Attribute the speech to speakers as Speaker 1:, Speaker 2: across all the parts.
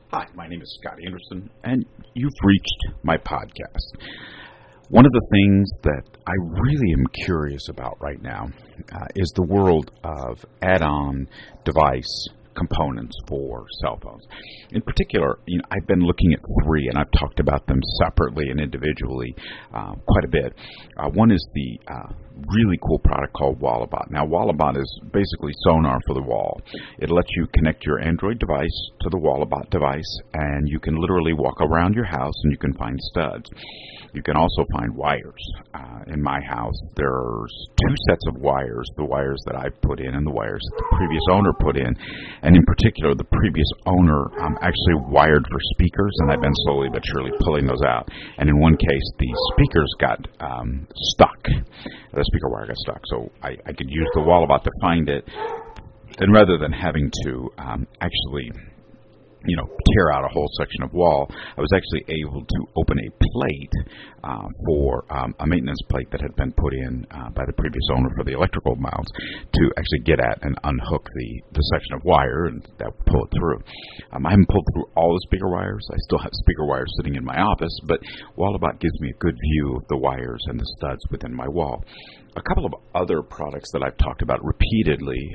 Speaker 1: Hi, my name is Scott Anderson, and you've reached my podcast. One of the things that I really am curious about right now is the world of add-on device components for cell phones. In particular, I've been looking at three, and I've talked about them separately and individually quite a bit. One is the really cool product called Wallabot. Now, Wallabot is basically sonar for the wall. It lets you connect your Android device to the Wallabot device, and you can literally walk around your house and you can find studs. You can also find wires. In my house, there's two sets of wires, the wires that I put in and the wires that the previous owner put in. And in particular, the previous owner actually wired for speakers, and I've been slowly but surely pulling those out. And in one case, the speakers got stuck. The speaker wire got stuck. So I could use the Wallabot to find it. And rather than having to actually tear out a whole section of wall, I was actually able to open a plate for a maintenance plate that had been put in by the previous owner for the electrical mounts to actually get at and unhook the section of wire, and that would pull it through. I haven't pulled through all the speaker wires. I still have speaker wires sitting in my office, but Wallabot gives me a good view of the wires and the studs within my wall. A couple of other products that I've talked about repeatedly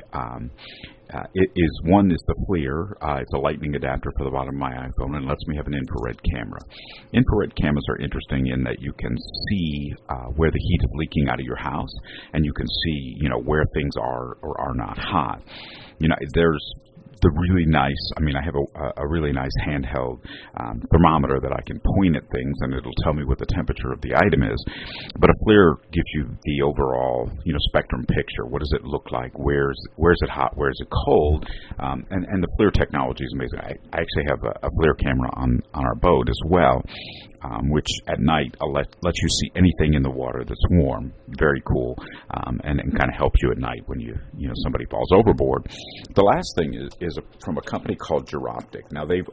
Speaker 1: one is the FLIR. It's a lightning adapter for the bottom of my iPhone and lets me have an infrared camera. Infrared cameras are interesting in that you can see where the heat is leaking out of your house, and you can see where things are or are not hot. There's the really nice, I have a really nice handheld thermometer that I can point at things and it'll tell me what the temperature of the item is. But a FLIR gives you the overall, spectrum picture. What does it look like? Where's it hot? Where's it cold? And the FLIR technology is amazing. I actually have a FLIR camera on our boat as well, which at night lets you see anything in the water that's warm. Very cool, and kind of helps you at night when somebody falls overboard. The last thing is from a company called Geroptic. Now they've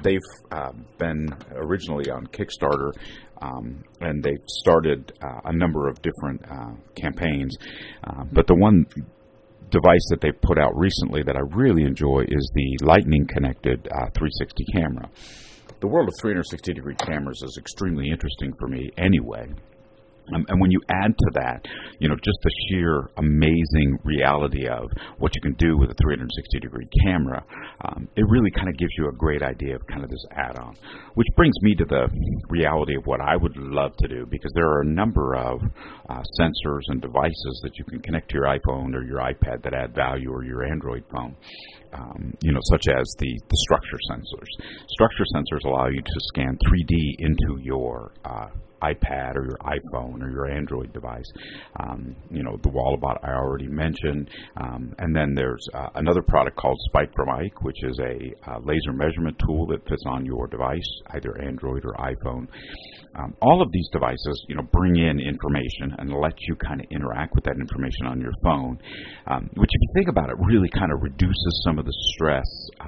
Speaker 1: been originally on Kickstarter, and they've started a number of different campaigns. But the one device that they put out recently that I really enjoy is the lightning connected 360 camera. The world of 360-degree cameras is extremely interesting for me anyway. And when you add to that, just the sheer amazing reality of what you can do with a 360-degree camera, it really kind of gives you a great idea of kind of this add-on. Which brings me to the reality of what I would love to do, because there are a number of sensors and devices that you can connect to your iPhone or your iPad that add value, or your Android phone. Such as the structure sensors. Structure sensors allow you to scan 3D into your iPad or your iPhone or your Android device. The Wallabot I already mentioned. And then there's another product called Spike from Ike, which is a laser measurement tool that fits on your device, either Android or iPhone. All of these devices, bring in information and let you kind of interact with that information on your phone, which, if you think about it, really kind of reduces some of the stress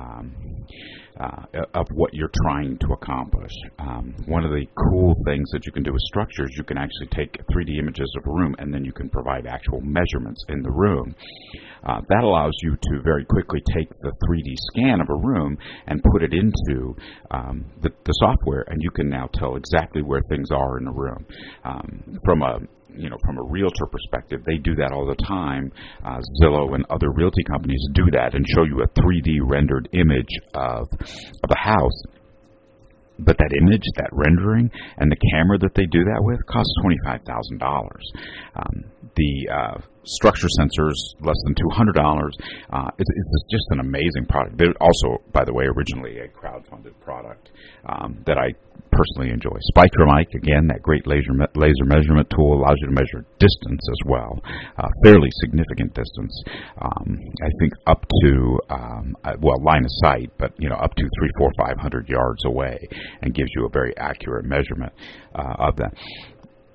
Speaker 1: of what you're trying to accomplish. One of the cool things that you can do with structures, you can actually take 3D images of a room and then you can provide actual measurements in the room. That allows you to very quickly take the 3D scan of a room and put it into the software, and you can now tell exactly where things are in the room. From a realtor perspective, they do that all the time. Zillow and other realty companies do that and show you a 3D rendered image of a house. But that image, that rendering, and the camera that they do that with costs $25,000. The structure sensors, less than $200. It's just an amazing product. But also, by the way, originally a crowdfunded product that I personally enjoy. Spike from Ike, again, that great laser measurement tool, allows you to measure distance as well, fairly significant distance. I think up to line of sight, but up to 300, 400, 500 yards away, and gives you a very accurate measurement of that.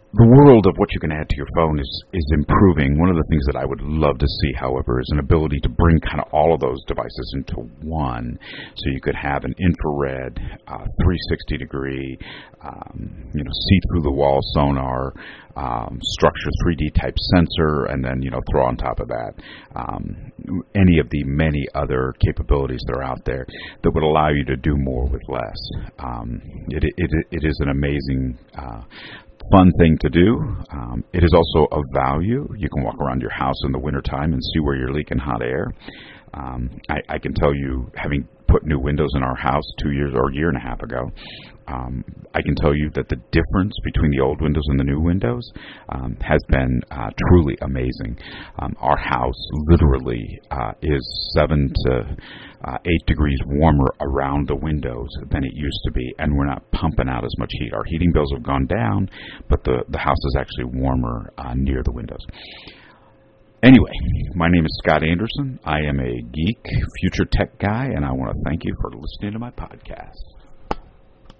Speaker 1: The world of what you can add to your phone is improving. One of the things that I would love to see, however, is an ability to bring kind of all of those devices into one. So you could have an infrared, 360-degree, see through the wall sonar, structure 3D type sensor, and then throw on top of that any of the many other capabilities that are out there that would allow you to do more with less. It is an amazing fun thing to do. It is also of value. You can walk around your house in the wintertime and see where you're leaking hot air. I can tell you, having put new windows in our house 2 years or a year and a half ago, I can tell you that the difference between the old windows and the new windows has been truly amazing. Our house literally is 7 to 8 degrees warmer around the windows than it used to be, and we're not pumping out as much heat. Our heating bills have gone down, but the house is actually warmer near the windows. Anyway, my name is Scott Anderson. I am a geek, future tech guy, and I want to thank you for listening to my podcast.